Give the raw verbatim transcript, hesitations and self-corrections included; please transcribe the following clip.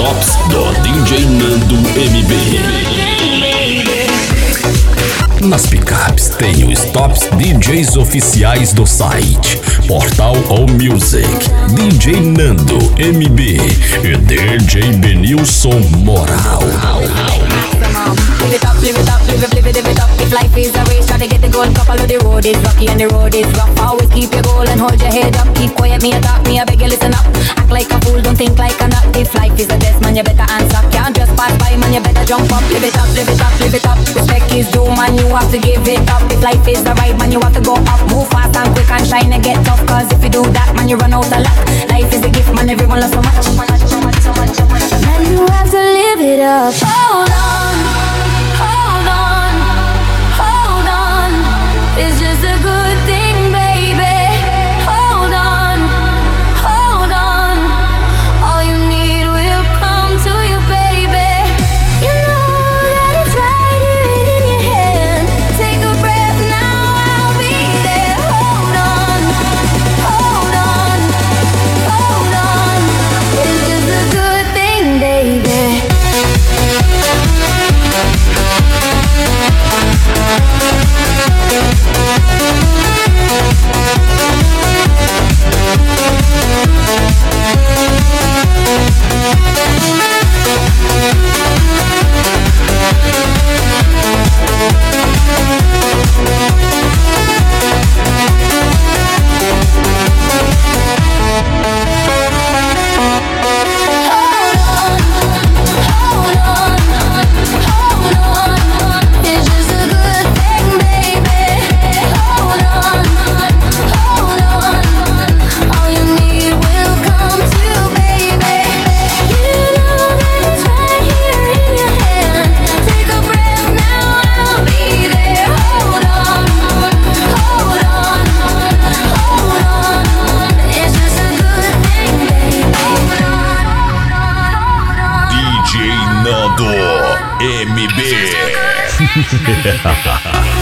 tops do D J Nando M B. Nas picapes tem os tops D Js oficiais do site Portal All Music, D J Nando M B e D J Benilson Moral. Live it up, live it up, live it, live it, live it up. If life is a race, try to get the gold cup. Although the road is rocky and the road is rough, always keep your goal and hold your head up. Keep quiet, me a talk, me a beg you listen up. Act like a fool, don't think like a nut. If life is a test, man, you better answer. Can't just pass by, man, you better jump up. Live it up, live it up, live it up. Respect is due, man, you have to give it up. If life is the ride, man, you have to go up. Move fast and quick and shine and get tough. Cause if you do that, man, you run out of luck. Life is a gift, man, everyone loves so much. Man, you have to live it up. Hold on. Hold on, hold on. It's just a good thing, baby. Hold on, hold on. All you need will come to you, baby. You know that it's right here in your hand. Take a breath now, I'll be there. Hold on, hold on, hold on. It's just a good thing, baby. M B.